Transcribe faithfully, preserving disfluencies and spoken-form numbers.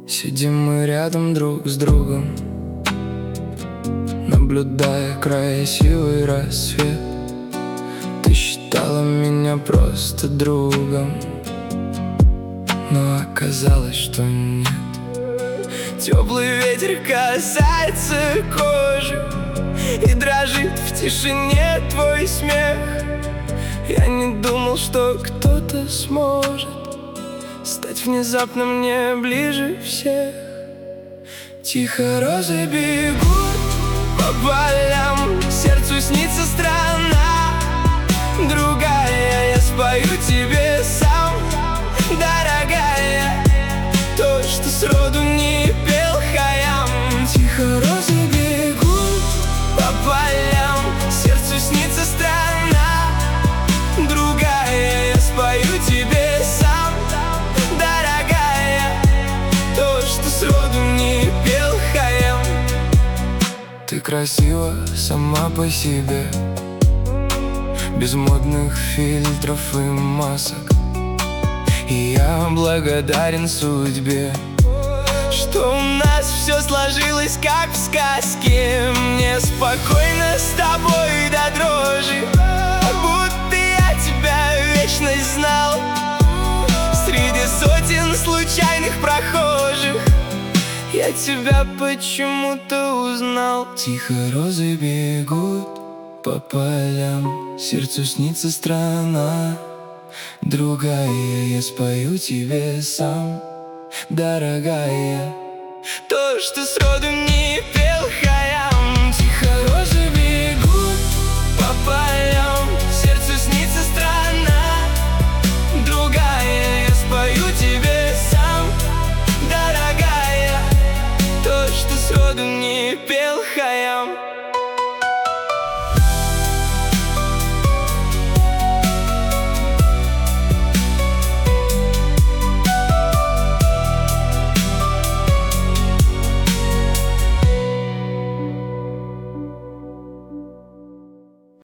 Сидим мы рядом друг с другом, наблюдая красивый рассвет. Ты считала меня просто другом, но оказалось, что нет. Теплый ветер касается кожи, и дрожит в тишине твой смех. Я не думал, что кто-то сможет стать внезапно мне ближе всех. Тихо розы бегут по полям, сердцу снится страна другая. Я спою тебе сам, дорогая, то, что сроду не пел Хайам. Тихо розы бегут по полям, сердцу снится страна другая. Я спою тебе сам, дорогая, то, что сроду не пел Хайам. Ты красива сама по себе, без модных фильтров и масок. И я благодарен судьбе, что у нас все сложилось как в сказке. Мне спокойно с тобой до дрожи, будто я тебя вечность знал. Среди сотен случайных прохожих я тебя почему-то узнал. Тихо розы бегут по полям, сердцу снится страна другая. Я спою тебе сам, дорогая, то, что сроду не пел Хайам. Тихо розы бегут по полям, сердцу снится страна другая. Я спою тебе сам, дорогая, то, что сроду не пел Хайам.